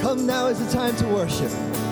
Come, now is the time to worship.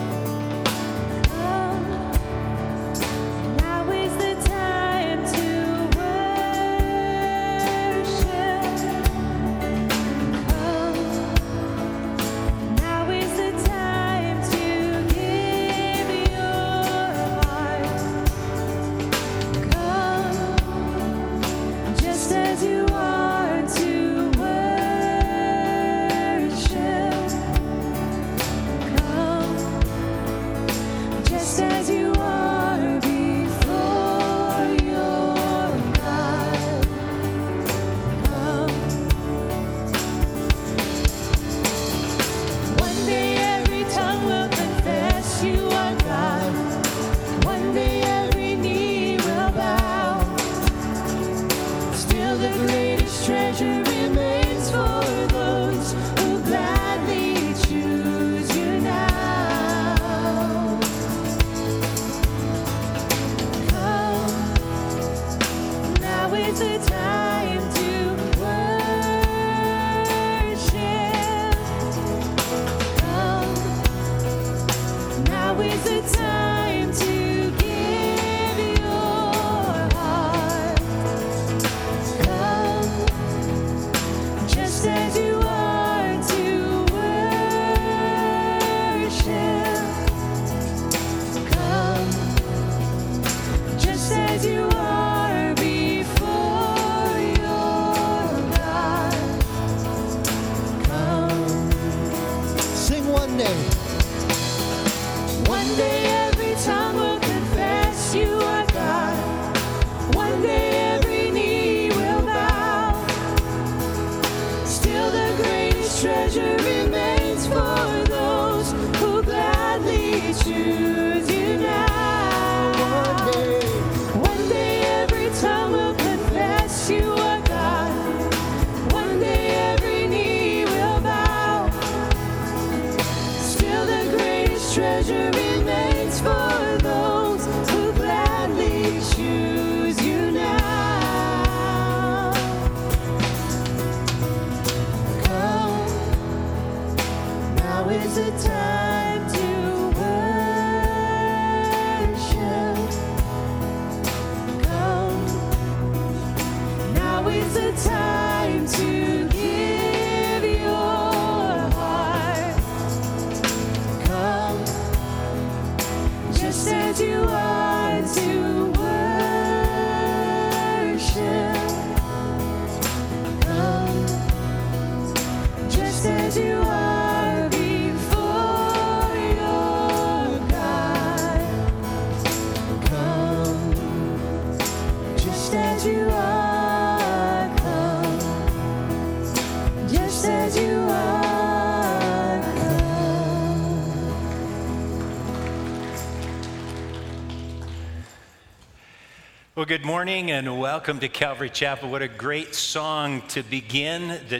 Well, good morning and welcome to Calvary Chapel. What a great song to begin the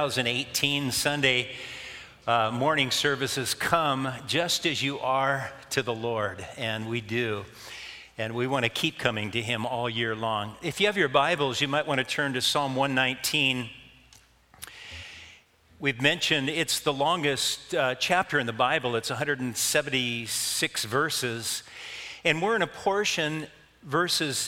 2018 Sunday morning services. Come just as you are to the Lord, and we do. And we want to keep coming to Him all year long. If you have your Bibles, you might want to turn to Psalm 119. We've mentioned it's the longest chapter in the Bible. It's 176 verses. And we're in a portion, verses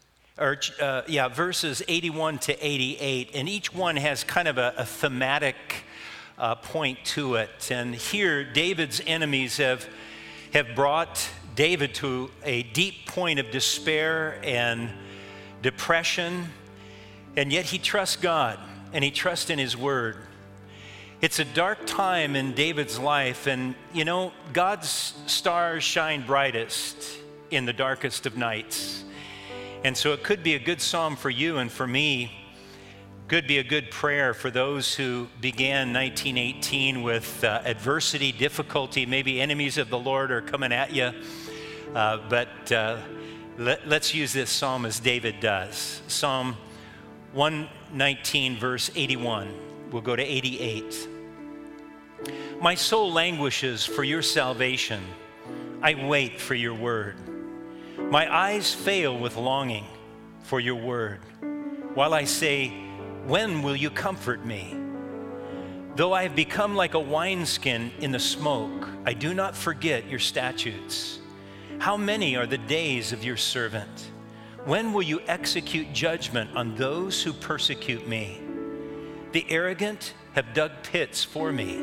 81 to 88, and each one has kind of a thematic point to it. And here, David's enemies have brought David to a deep point of despair and depression, and yet he trusts God, and he trusts in His Word. It's a dark time in David's life, and you know, God's stars shine brightest in the darkest of nights. And so it could be a good psalm for you and for me. Could be a good prayer for those who began 1918 with adversity, difficulty. Maybe enemies of the Lord are coming at you. Let's use this psalm as David does. Psalm 119, verse 81. We'll go to 88. My soul languishes for your salvation. I wait for your word. My eyes fail with longing for your word, while I say, when will you comfort me? Though I have become like a wineskin in the smoke, I do not forget your statutes. How many are the days of your servant? When will you execute judgment on those who persecute me? The arrogant have dug pits for me,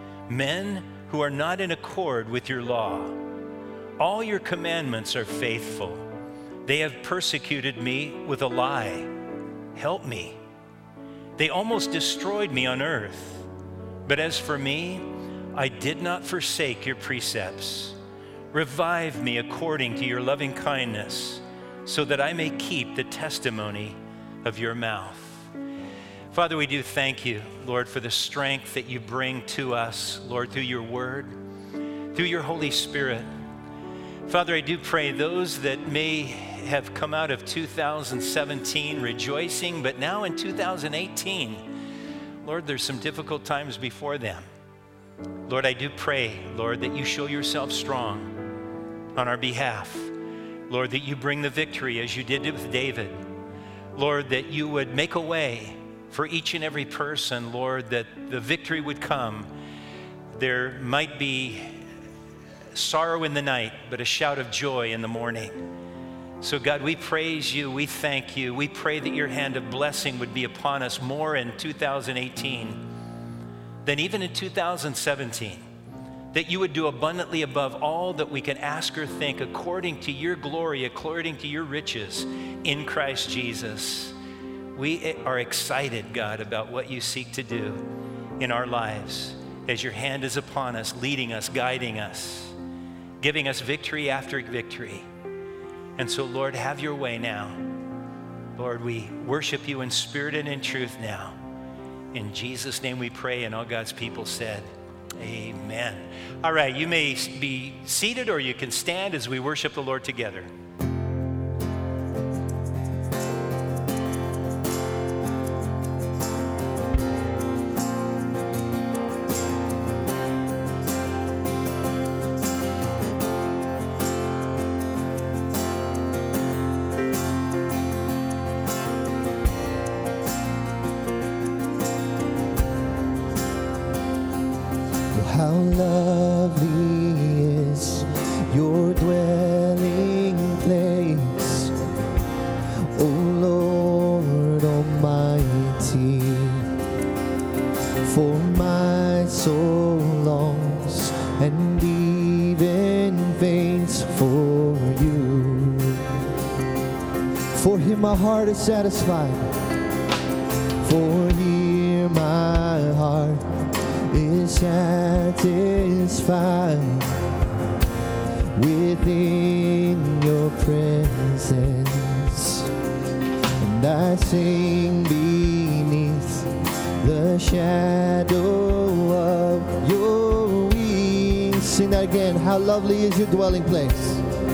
men who are not in accord with your law. All your commandments are faithful. They have persecuted me with a lie. Help me. They almost destroyed me on earth. But as for me, I did not forsake your precepts. Revive me according to your loving kindness, so that I may keep the testimony of your mouth. Father, we do thank you, Lord, for the strength that you bring to us, Lord, through your word, through your Holy Spirit. Father, I do pray those that may have come out of 2017 rejoicing, but now in 2018, Lord, there's some difficult times before them. Lord, I do pray, Lord, that you show yourself strong on our behalf. Lord, that you bring the victory as you did it with David. Lord, that you would make a way for each and every person, Lord, that the victory would come. There might be sorrow in the night, but a shout of joy in the morning. So God, we praise you, we thank you. We pray that your hand of blessing would be upon us more in 2018 than even in 2017. That you would do abundantly above all that we can ask or think, according to your glory, according to your riches in Christ Jesus. We are excited, God, about what you seek to do in our lives as your hand is upon us, leading us, guiding us, giving us victory after victory. And so, Lord, have your way now. Lord, we worship you in spirit and in truth now. In Jesus' name we pray, and all God's people said, amen. All right, you may be seated or you can stand as we worship the Lord together. How lovely is your dwelling place, O Lord Almighty. For my soul longs and even faints for you. For here my heart is satisfied. For here my heart is satisfied within your presence, and I sing beneath the shadow of your wings. Sing that again. How lovely is your dwelling place,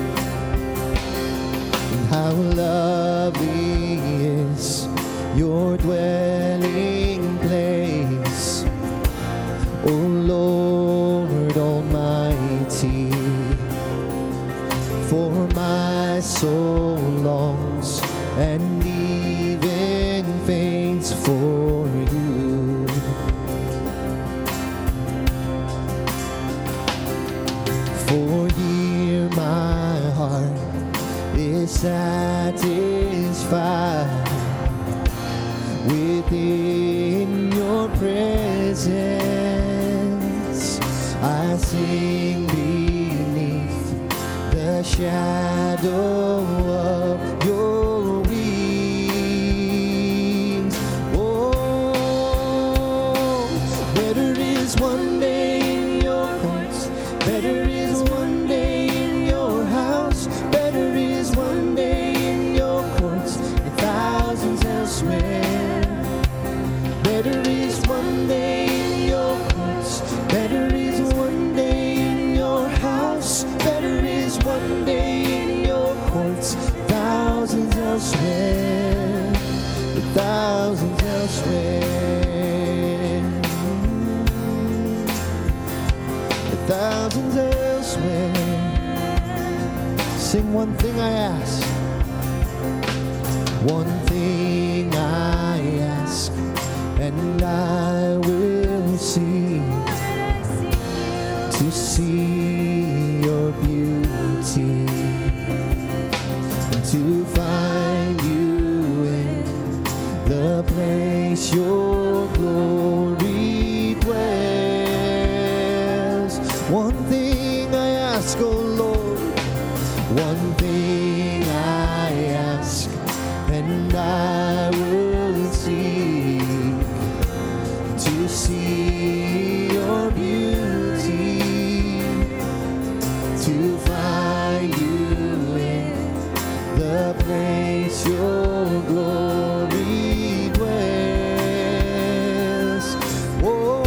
and how lovely is your dwelling place, O Lord Almighty. For my soul longs and even faints for you. For here my heart is satisfied within your presence. I sing beneath the shadow of your wings. Oh, better is one day in your courts, better is one day in your house, better is one day in your courts and thousands elsewhere. Better is one day in your courts, better is one day in your house, better is one day in your courts, thousands elsewhere, thousands elsewhere, thousands elsewhere. Sing one thing I ask, one thing I ask, and I will the place your glory dwells. One thing I ask, oh Lord, one thing I ask, and I will seek to see your beauty, to find you in the place your glory dwells. Oh,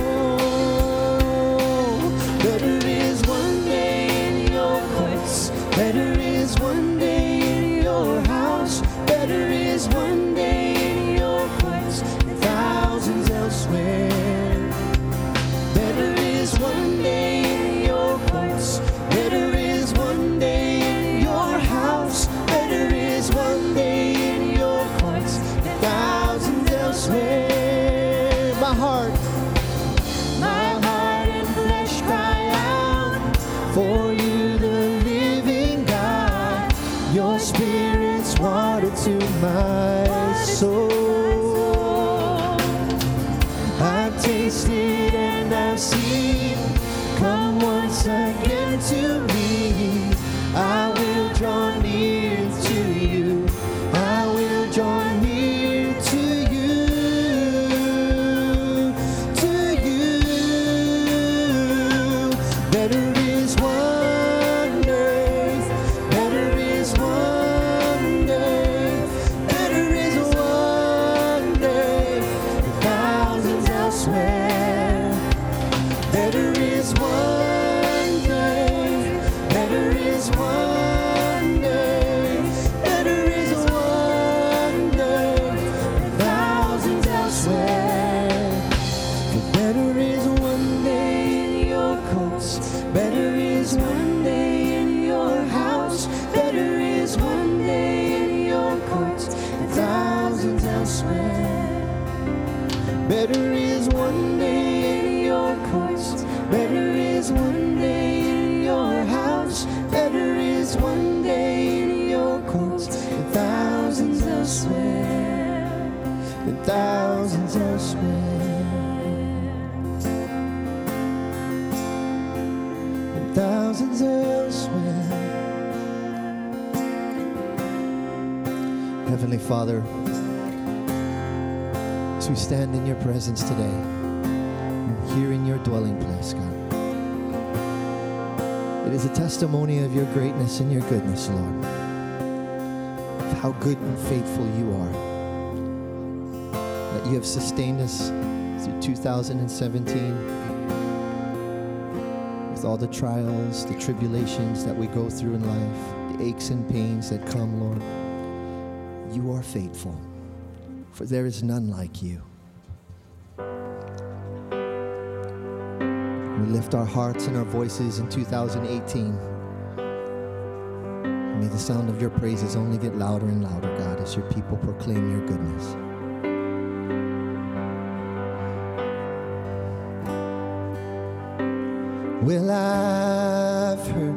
better is one day in your courts, better is one day in your house, better is one day in your courts than thousands elsewhere. Better is one day in your courts, better is one day in your house, better is one day in your courts than thousands elsewhere. My heart and flesh cry out for you, the living God. Your spirit's water to my soul. I've tasted and I've seen. Come once again to me. I will draw near to you. I will draw near to you. To you. Better is one day. Better is one day. Better is one day than thousands elsewhere. Better is one day. Better is one day. Better is one day than thousands elsewhere. For better is one day in your courts, better is one day in your house, better is one day in your courts than thousands elsewhere. Better is one day in your courts, better is one day in your house, better is one day in your courts than thousands elsewhere. Than thousands elsewhere. Than thousands elsewhere. Heavenly Father, as we stand in your presence today, here in your dwelling place, God, it is a testimony of your greatness and your goodness, Lord, of how good and faithful you are, that you have sustained us through 2017 with all the trials, the tribulations that we go through in life, the aches and pains that come, Lord. You are faithful, for there is none like you. We lift our hearts and our voices in 2018. May the sound of your praises only get louder and louder, God, as your people proclaim your goodness. Well, I've heard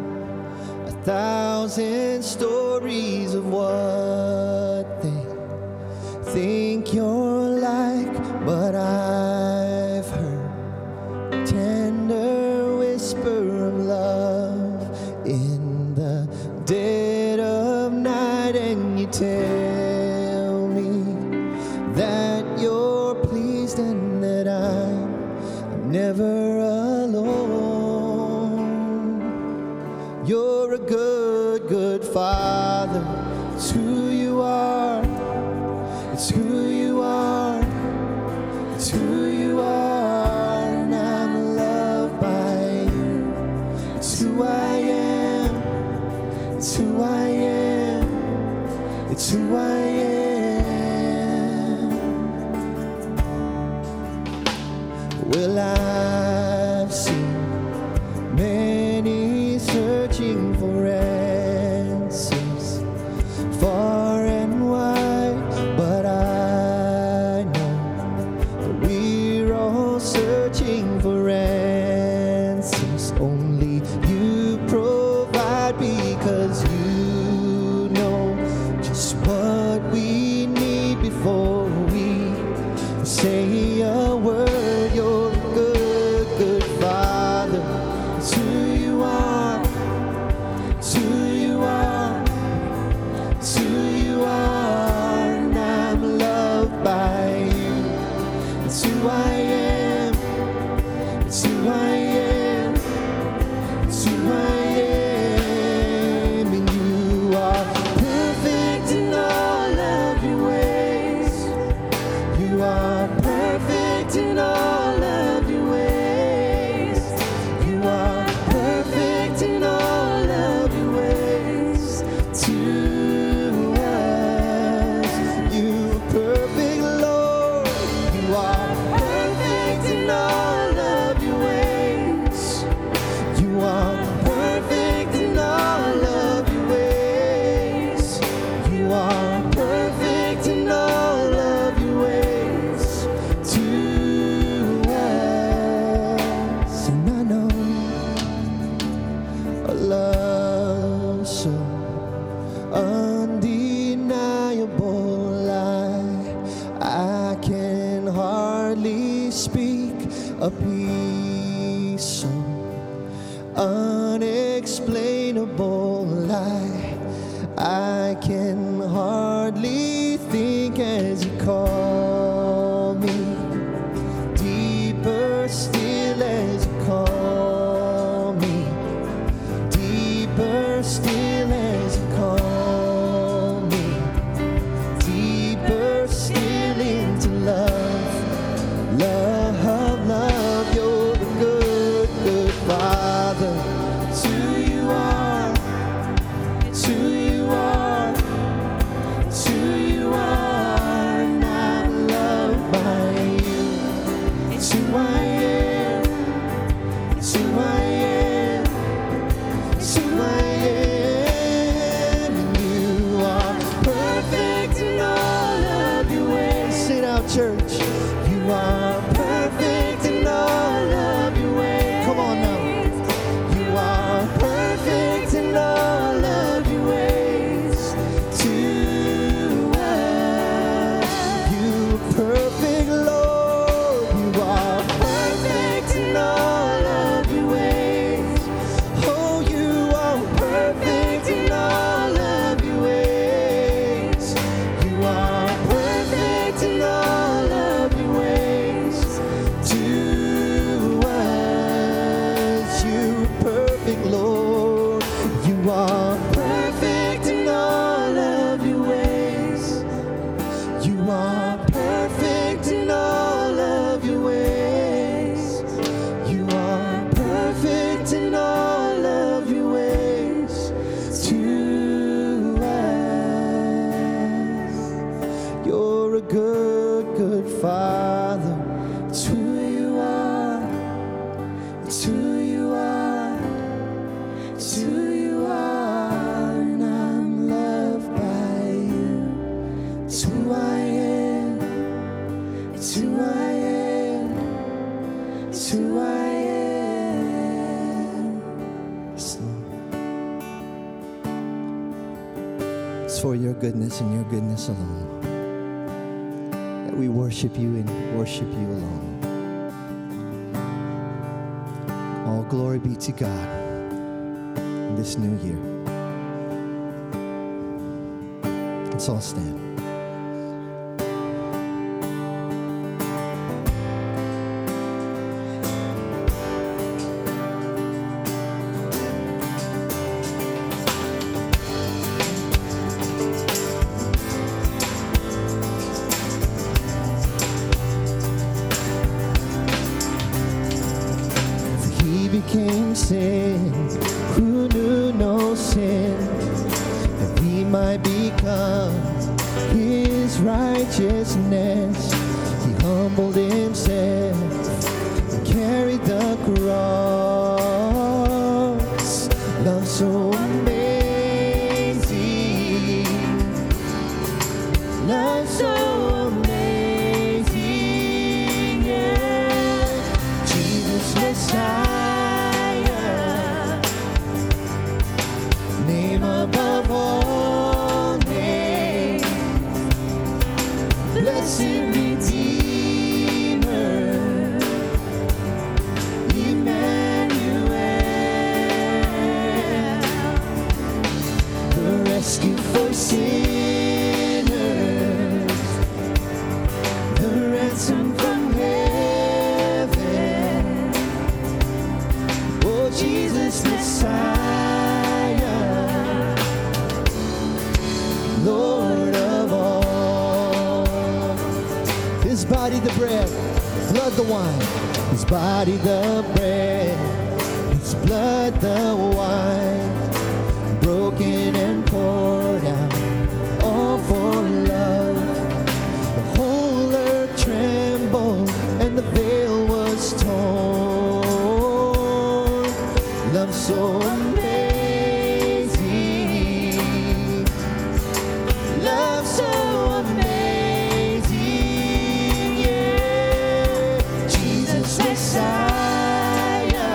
1,000 stories of what they think you're like, but I've heard a tender whisper of love in the dead of night, and you tell me that you're pleased and that I'm never alone. You're a good, good Father. It's who you are. It's who you are. It's who you are. And I'm loved by you. It's who I am. It's who I am. It's who I am. Well, I've seen many searching for answers far and wide, but I know that we're all searching for answers. Only you provide, because you know just what we need before we say a word. You're a good, good Father. It's who you are. It's who you are. It's who you are. And I'm loved by you. It's who I am. It's who I am. It's who I am. And you are perfect in all of your ways. You are perfect in all of your ways. You are perfect in all of your ways to us. You perfect, Lord. You are perfect in all of your ways. You are perfect in all of your ways. You are perfect in all of your ways to us. And I know a love so undeniable. I can hardly speak a peace so unexplainable. I can hardly think as you call me, deeper still as you call me, deeper still as you call me, deeper still into love, love, love. You're the good, good Father. It's who you are. It's who you are. It's who you are. And I'm loved by you. It's who I am. It's who I am. It's who I am. And you are perfect in all of your ways. Sit out, church. You are perfect in all of your ways. Come on now. You are perfect in all of your ways to us. You perfect, Lord. You are perfect in all of your ways. Oh, you are perfect in all of your ways. You are perfect in all of your ways to us. You perfect, Lord. You are perfect in all of your ways. You are perfect in all of your ways. You are perfect in all of your ways to us. You're a good, good Father. It's who you are. It's who you are. It's who you are. And I'm loved by you. It's who I am. It's who I am. It's who I am. Yes, Lord. It's for your goodness and your goodness alone that we worship you and worship you alone. All glory be to God in this new year. Let's all stand. He became sin, who knew no sin, that we might become his righteousness. He humbled himself and carried the cross. Love so amazing, love so amazing, yeah. Jesus Messiah, name above all names, blessed Redeemer. ransom from heaven. Oh, Jesus Messiah, Lord of all. His body the bread, blood the wine. His body the bread, His blood the wine. Broken and poured out, all for love. The whole earth trembled and the veil was torn. Love so amazing, love so amazing, yeah. Jesus Messiah,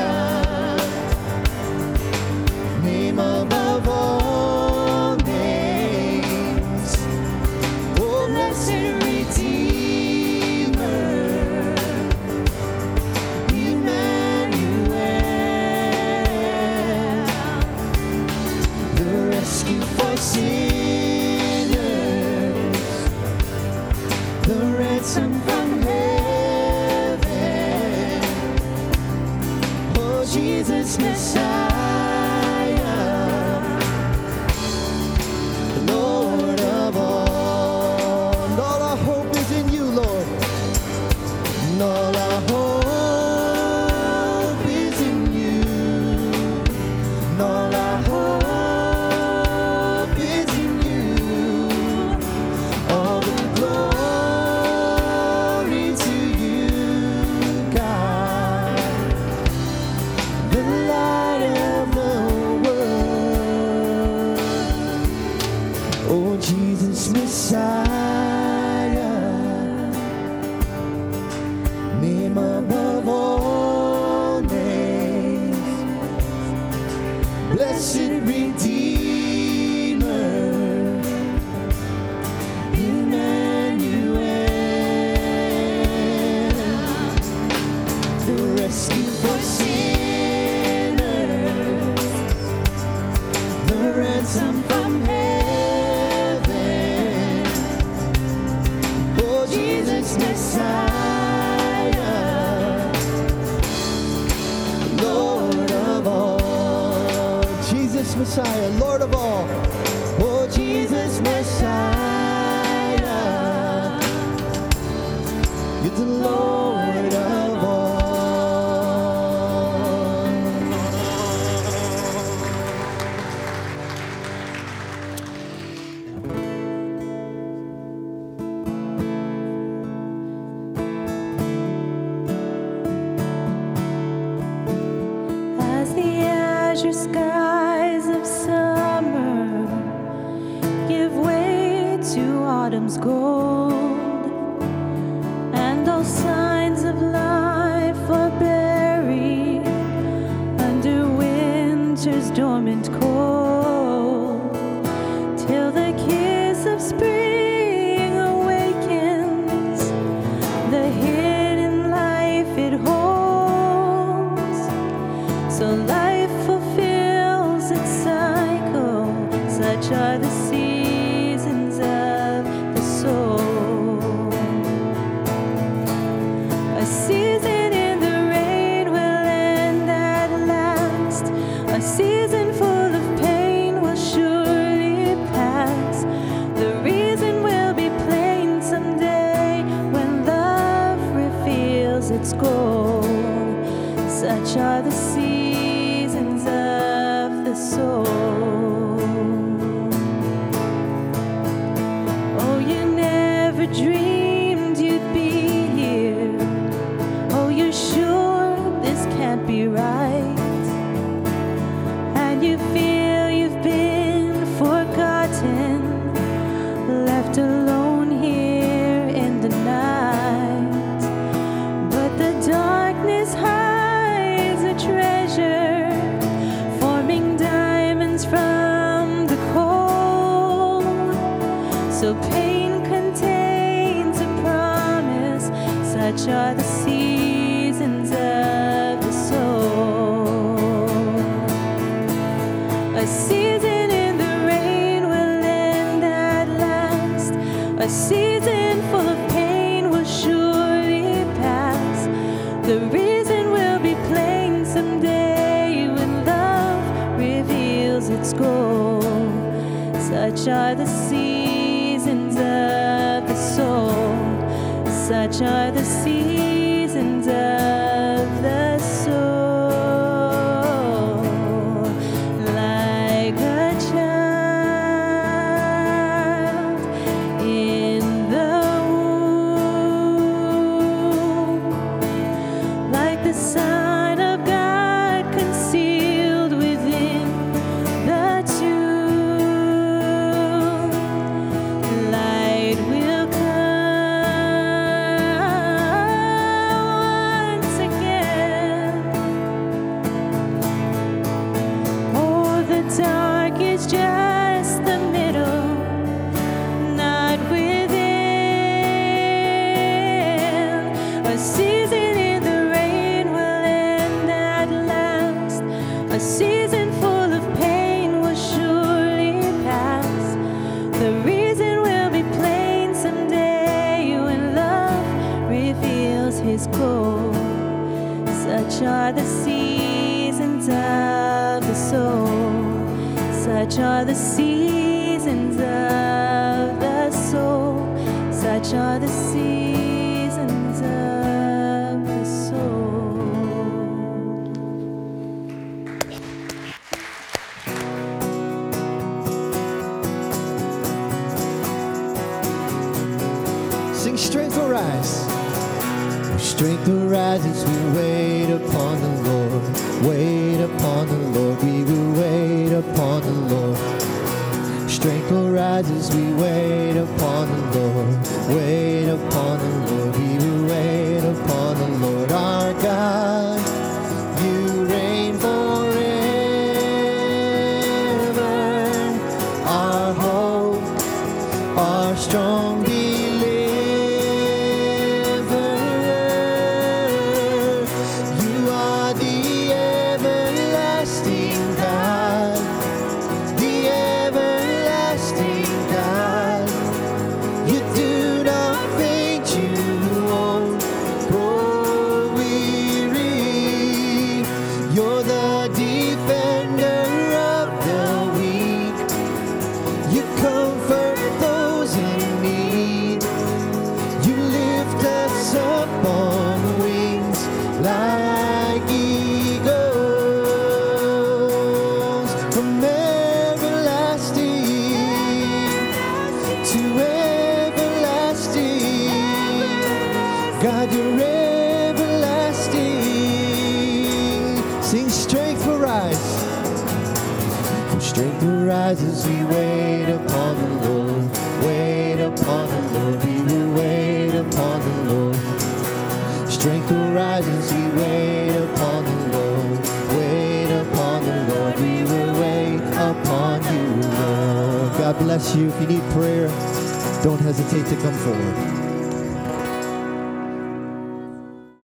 name above all names. Oh, blessed Redeemer, Emmanuel, the rescue for sinners, the ransom from heaven. Oh, Jesus Messiah, Lord of all. And all our hope is in you, Lord. And all our hope is in you. And all our hope is in you. All the glory to you, God, the light of the world. Oh, Jesus Messiah, name above all names. Blessed Redeemer, Emmanuel, the rescue for sinners, the ransom from heaven. Oh, Jesus Messiah, Lord of all. Jesus Messiah, Lord of all. Oh, Jesus Messiah, you're the Lord of all. As the azure skies of summer give way to autumn's gold, and all signs of life are buried under winter's dormant cold, till the kiss of spring awakens the hidden life it holds. So life fulfills its cycle, such are the seasons of the soul. A season in the rain will end at last. A season full of pain will surely pass. The reason will be plain someday when love reveals its goal. Such are the seasons of the soul. Oh, you never dreamed you'd be here. Oh, you're sure this can't be right. And you feel you've been forgotten, left alone here in the night. But the darkness hides a treasure, forming diamonds from the coal. So pain contains a promise, such are the seasons of the soul. A season in the rain will end at last. A season full of pain will surely Such are the seasons of the soul. Such are the seasons of the soul. Like a child in the womb, like the Son of God concealed within the tomb. Light will come once again. Oh, the dark is just the middle, not within. A season in the rain will end at last. A season full of pain will surely pass. The reason will be plain someday when love reveals his goal. Such are the seasons of the soul. Such are the seasons of the soul. Such are the seasons of the soul. Sing, strength will rise. Strength will rise as we wait upon the Lord. Wait upon the Lord. We will wait upon the Lord. Strength will rise as we wait upon the Lord. Wait upon the Lord. We will wait upon the Lord our God. You reign forever. Our hope, our strong deliverer. You are the everlasting God. The everlasting God. You do not faint, you won't grow weary. You're the defender of the weak. You comfort those in need. You lift us up on wings like eagles. From everlasting to everlasting, God, you're everlasting. Sing, strength will rise. For strength will rise as we wait upon the Lord. Wait upon the Lord. We will wait upon the Lord. Strength will rise as we wait upon the Lord. Wait upon the Lord. We will wait upon you, Lord. God bless you. If you need prayer, don't hesitate to come forward.